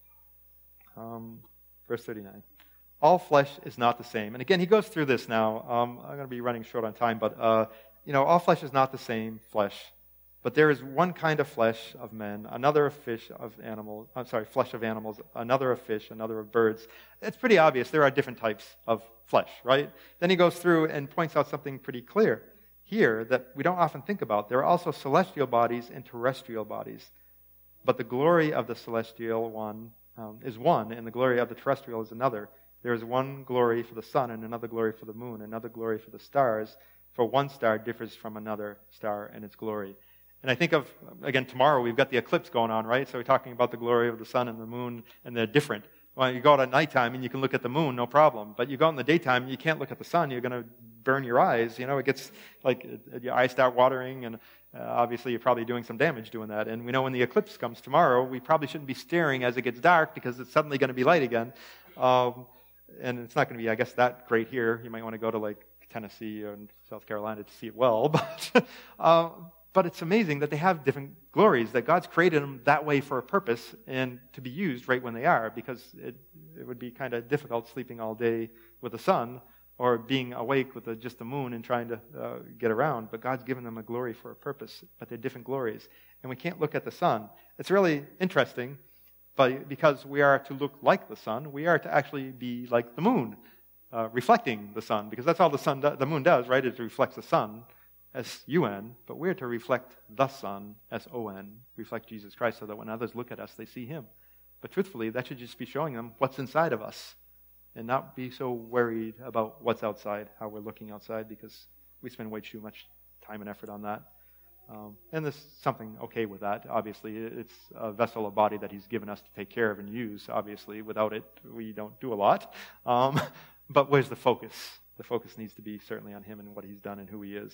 Um, verse thirty-nine. All flesh is not the same. And again, he goes through this now. Um, I'm going to be running short on time, but uh, you know, all flesh is not the same flesh. But there is one kind of flesh of men, another of fish of animals, I'm sorry, flesh of animals, another of fish, another of birds. It's pretty obvious there are different types of flesh, right? Then he goes through and points out something pretty clear here that we don't often think about. There are also celestial bodies and terrestrial bodies. But the glory of the celestial one um, is one, and the glory of the terrestrial is another. There is one glory for the sun, and another glory for the moon, another glory for the stars. For one star differs from another star in its glory. And I think of, again, tomorrow we've got the eclipse going on, right? So we're talking about the glory of the sun and the moon, and they're different. Well, you go out at nighttime and you can look at the moon, no problem. But you go out in the daytime and you can't look at the sun. You're going to burn your eyes. You know, it gets like your eyes start watering, and uh, obviously you're probably doing some damage doing that. And we know when the eclipse comes tomorrow, we probably shouldn't be staring as it gets dark because it's suddenly going to be light again. Um, and it's not going to be, I guess, that great here. You might want to go to like Tennessee or South Carolina to see it well. But uh, but it's amazing that they have different glories, that God's created them that way for a purpose and to be used right when they are, because it, it would be kind of difficult sleeping all day with the sun or being awake with the, just the moon and trying to uh, get around. But God's given them a glory for a purpose, but they're different glories. And we can't look at the sun. It's really interesting, but because we are to look like the sun, we are to actually be like the moon, uh, reflecting the sun, because that's all the sun, do- the moon does, right? It reflects the sun. S U N, but we're to reflect the Son, S O N, reflect Jesus Christ, so that when others look at us, they see Him. But truthfully, that should just be showing them what's inside of us, and not be so worried about what's outside, how we're looking outside, because we spend way too much time and effort on that. Um, and there's something okay with that, obviously. It's a vessel, a body that He's given us to take care of and use, obviously. Without it, we don't do a lot. Um, but where's the focus? The focus needs to be certainly on Him and what He's done and who He is.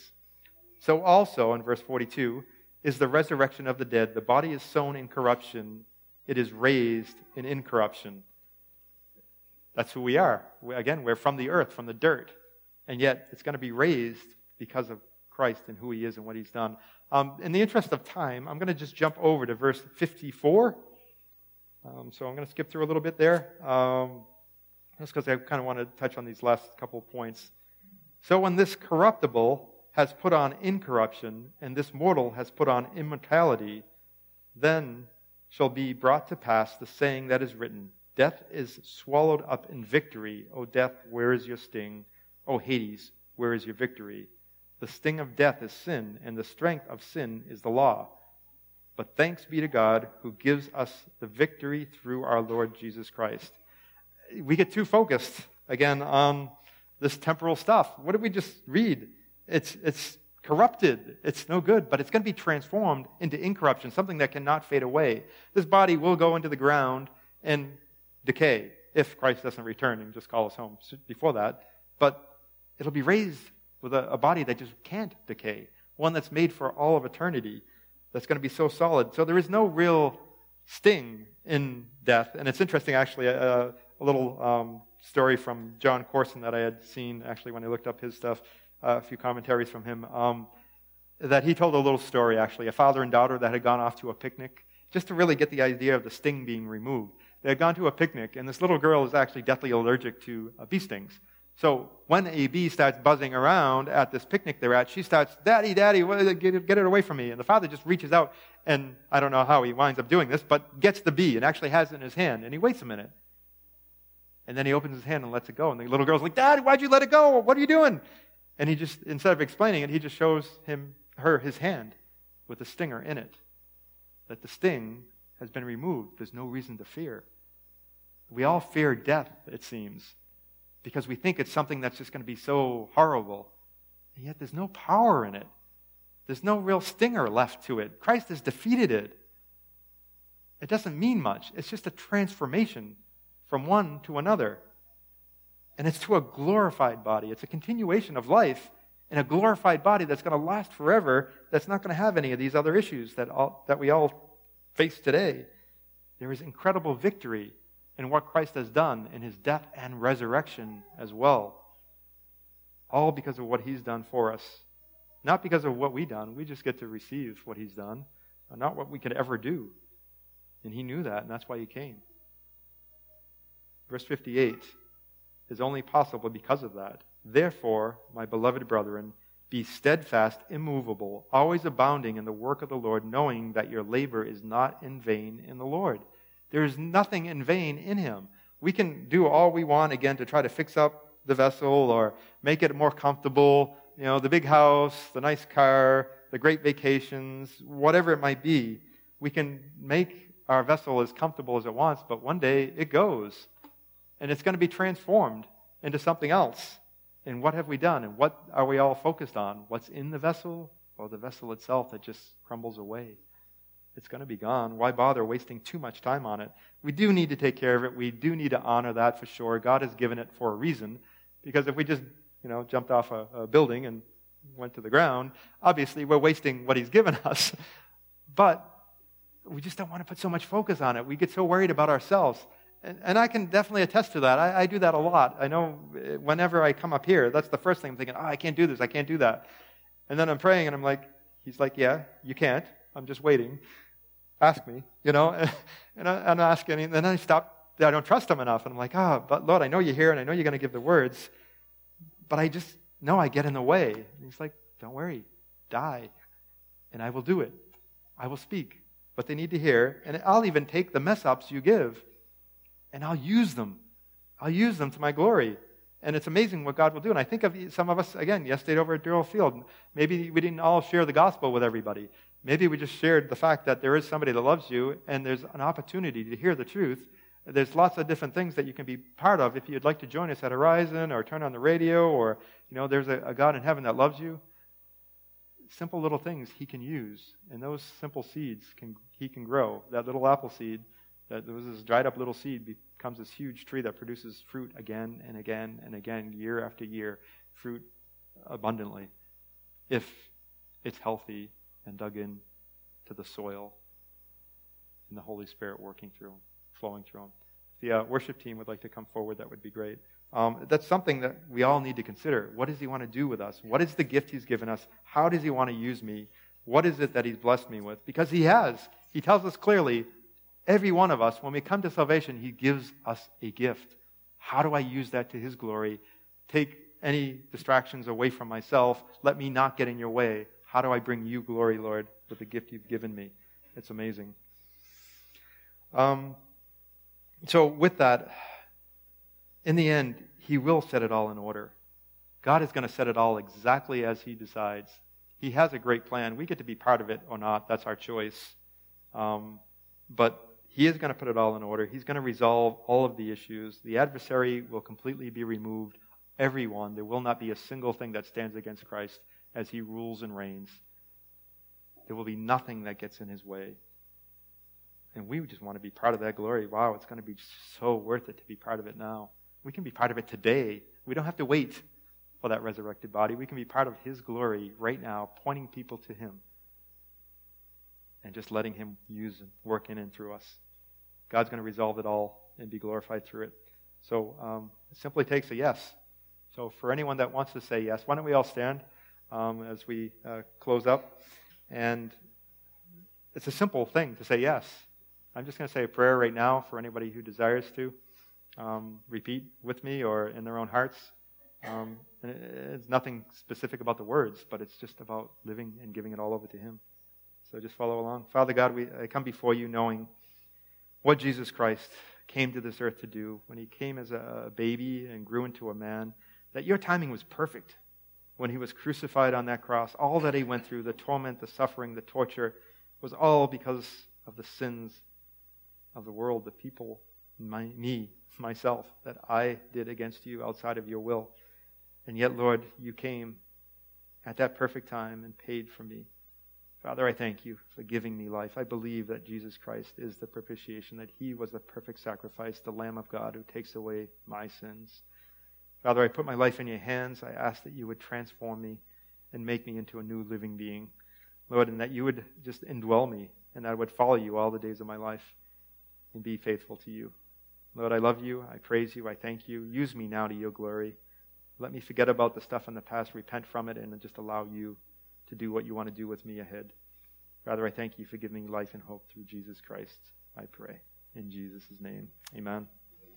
So also, in verse forty-two, is the resurrection of the dead. The body is sown in corruption. It is raised in incorruption. That's who we are. We, again, we're from the earth, from the dirt. And yet, it's going to be raised because of Christ and who He is and what He's done. Um, in the interest of time, I'm going to just jump over to verse fifty-four. Um, so I'm going to skip through a little bit there. Um, just because I kind of want to touch on these last couple of points. So when this corruptible has put on incorruption, and this mortal has put on immortality, then shall be brought to pass the saying that is written, Death is swallowed up in victory. O death, where is your sting? O Hades, where is your victory? The sting of death is sin, and the strength of sin is the law. But thanks be to God who gives us the victory through our Lord Jesus Christ. We get too focused, again, on this temporal stuff. What did we just read? It's it's corrupted. It's no good, but it's going to be transformed into incorruption, something that cannot fade away. This body will go into the ground and decay if Christ doesn't return and just call us home before that. But it'll be raised with a, a body that just can't decay, one that's made for all of eternity, that's going to be so solid. So there is no real sting in death. And it's interesting, actually, a, a little um, story from John Corson that I had seen, actually, when I looked up his stuff. Uh, a few commentaries from him, um, that he told a little story, actually, a father and daughter that had gone off to a picnic, just to really get the idea of the sting being removed. They had gone to a picnic, and this little girl is actually deathly allergic to uh, bee stings. So when A B starts buzzing around at this picnic they're at, she starts, Daddy, Daddy, get it, get it away from me. And the father just reaches out, and I don't know how he winds up doing this, but gets the bee and actually has it in his hand. And he waits a minute. And then he opens his hand and lets it go. And the little girl's like, Dad, why'd you let it go? What are you doing? And he just, instead of explaining it, he just shows him, her his hand with a stinger in it. That the sting has been removed. There's no reason to fear. We all fear death, it seems, because we think it's something that's just going to be so horrible. And yet there's no power in it. There's no real stinger left to it. Christ has defeated it. It doesn't mean much. It's just a transformation from one to another. And it's to a glorified body. It's a continuation of life in a glorified body that's going to last forever, that's not going to have any of these other issues that all, that we all face today. There is incredible victory in what Christ has done in his death and resurrection as well. All because of what he's done for us. Not because of what we've done. We just get to receive what he's done. Not what we could ever do. And he knew that, and that's why he came. Verse fifty-eight is only possible because of that. Therefore, my beloved brethren, be steadfast, immovable, always abounding in the work of the Lord, knowing that your labor is not in vain in the Lord. There is nothing in vain in him. We can do all we want, again, to try to fix up the vessel or make it more comfortable, you know, the big house, the nice car, the great vacations, whatever it might be. We can make our vessel as comfortable as it wants, but one day it goes. And it's going to be transformed into something else. And what have we done? And what are we all focused on? What's in the vessel or the vessel itself that just crumbles away? It's going to be gone. Why bother wasting too much time on it? We do need to take care of it. We do need to honor that for sure. God has given it for a reason. Because if we just, you know, jumped off a, a building and went to the ground, obviously we're wasting what he's given us. But we just don't want to put so much focus on it. We get so worried about ourselves. And, and I can definitely attest to that. I, I do that a lot. I know whenever I come up here, that's the first thing I'm thinking, oh, I can't do this, I can't do that. And then I'm praying and I'm like, he's like, yeah, you can't. I'm just waiting. Ask me, you know. And I, I'm asking, and then I stop. I don't trust him enough. And I'm like, oh, but Lord, I know you're here and I know you're going to give the words. But I just know I get in the way. And he's like, don't worry, die. And I will do it. I will speak what they need to hear. And I'll even take the mess ups you give. And I'll use them. I'll use them to my glory. And it's amazing what God will do. And I think of some of us, again, yesterday over at Durrell Field, maybe we didn't all share the gospel with everybody. Maybe we just shared the fact that there is somebody that loves you and there's an opportunity to hear the truth. There's lots of different things that you can be part of. If you'd like to join us at Horizon or turn on the radio or, you know, there's a, a God in heaven that loves you. Simple little things he can use. And those simple seeds can he can grow. That little apple seed, that was this dried up little seed, becomes this huge tree that produces fruit again and again and again, year after year, fruit abundantly, if it's healthy and dug in to the soil and the Holy Spirit working through them, flowing through them. If the uh, worship team would like to come forward, that would be great. Um, that's something that we all need to consider. What does he want to do with us? What is the gift he's given us? How does he want to use me? What is it that he's blessed me with? Because he has. He tells us clearly, every one of us, when we come to salvation, he gives us a gift. How do I use that to his glory? Take any distractions away from myself. Let me not get in your way. How do I bring you glory, Lord, with the gift you've given me? It's amazing. Um, so with that, in the end, he will set it all in order. God is going to set it all exactly as he decides. He has a great plan. We get to be part of it or not. That's our choice. Um, but he is going to put it all in order. He's going to resolve all of the issues. The adversary will completely be removed. Everyone. There will not be a single thing that stands against Christ as he rules and reigns. There will be nothing that gets in his way. And we just want to be part of that glory. Wow, it's going to be so worth it to be part of it now. We can be part of it today. We don't have to wait for that resurrected body. We can be part of his glory right now, pointing people to him and just letting him use and work in and through us. God's going to resolve it all and be glorified through it. So um, it simply takes a yes. So for anyone that wants to say yes, why don't we all stand um, as we uh, close up? And it's a simple thing to say yes. I'm just going to say a prayer right now for anybody who desires to um, repeat with me or in their own hearts. Um, and it, it's nothing specific about the words, but it's just about living and giving it all over to him. So just follow along. Father God, we I come before you knowing what Jesus Christ came to this earth to do when he came as a baby and grew into a man, that your timing was perfect. When he was crucified on that cross, all that he went through, the torment, the suffering, the torture, was all because of the sins of the world, the people, my, me, myself, that I did against you outside of your will. And yet, Lord, you came at that perfect time and paid for me. Father, I thank you for giving me life. I believe that Jesus Christ is the propitiation, that he was the perfect sacrifice, the Lamb of God who takes away my sins. Father, I put my life in your hands. I ask that you would transform me and make me into a new living being. Lord, and that you would just indwell me and I would follow you all the days of my life and be faithful to you. Lord, I love you. I praise you. I thank you. Use me now to your glory. Let me forget about the stuff in the past, repent from it, and just allow you to do what you want to do with me ahead. Father, I thank you for giving me life and hope through Jesus Christ. I pray in Jesus' name. Amen.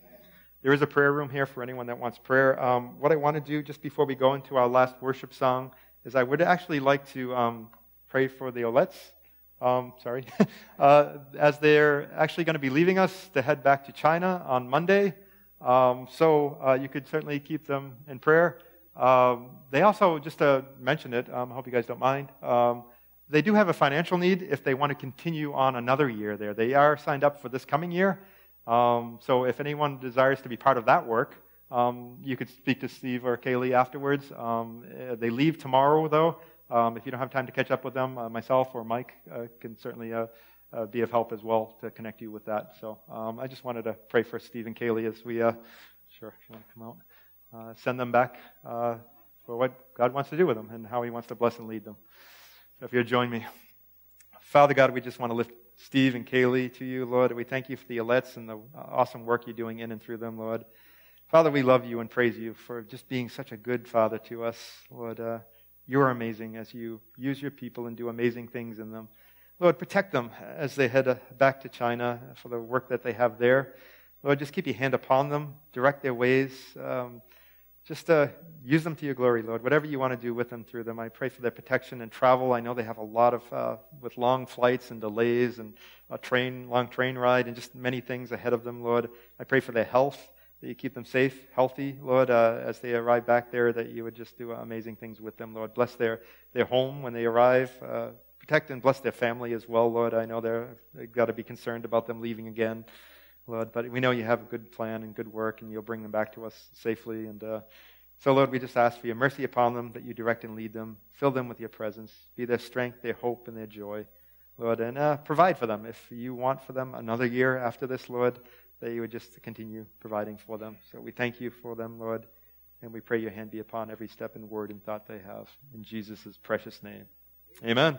There is a prayer room here for anyone that wants prayer. Um, what I want to do just before we go into our last worship song is I would actually like to um, pray for the Olettes, um, sorry, uh, as they're actually going to be leaving us to head back to China on Monday. Um, so uh, you could certainly keep them in prayer. Um, they also, just to mention it, um, I hope you guys don't mind, um, they do have a financial need if they want to continue on another year there. They are signed up for this coming year. Um, so if anyone desires to be part of that work, um, you could speak to Steve or Kaylee afterwards. Um, they leave tomorrow, though. Um, if you don't have time to catch up with them, uh, myself or Mike uh, can certainly uh, uh, be of help as well to connect you with that. So um, I just wanted to pray for Steve and Kaylee as we, uh, sure, if you want to come out, uh, send them back uh, for what God wants to do with them and how he wants to bless and lead them. So if you'll join me. Father God, we just want to lift Steve and Kaylee to you, Lord. We thank you for the Olettes and the awesome work you're doing in and through them, Lord. Father, we love you and praise you for just being such a good Father to us, Lord. Uh, you're amazing as you use your people and do amazing things in them. Lord, protect them as they head uh, back to China for the work that they have there. Lord, just keep your hand upon them, direct their ways. Um, Just uh, use them to your glory, Lord. Whatever you want to do with them, through them. I pray for their protection and travel. I know they have a lot of, uh, with long flights and delays and a train, long train ride and just many things ahead of them, Lord. I pray for their health, that you keep them safe, healthy, Lord, uh, as they arrive back there, that you would just do amazing things with them, Lord. Bless their, their home when they arrive. Uh, protect and bless their family as well, Lord. I know they're, they've got to be concerned about them leaving again, Lord, but we know you have a good plan and good work, and you'll bring them back to us safely. And uh, so, Lord, we just ask for your mercy upon them, that you direct and lead them. Fill them with your presence. Be their strength, their hope, and their joy, Lord. And uh, provide for them. If you want for them another year after this, Lord, that you would just continue providing for them. So we thank you for them, Lord, and we pray your hand be upon every step and word and thought they have. In Jesus' precious name. Amen.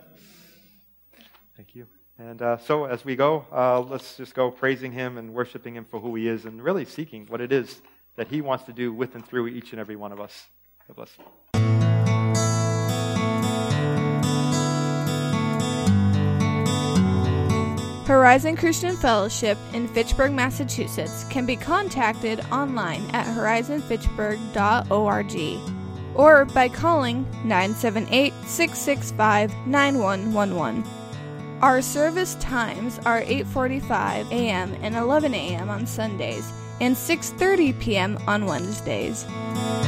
Thank you. And uh, so as we go, uh, let's just go praising him and worshiping him for who he is and really seeking what it is that he wants to do with and through each and every one of us. God bless. Horizon Christian Fellowship in Fitchburg, Massachusetts can be contacted online at horizon fitchburg dot org or by calling nine seven eight, six six five, nine one one one. Our service times are eight forty-five a.m. and eleven a.m. on Sundays and six thirty p.m. on Wednesdays.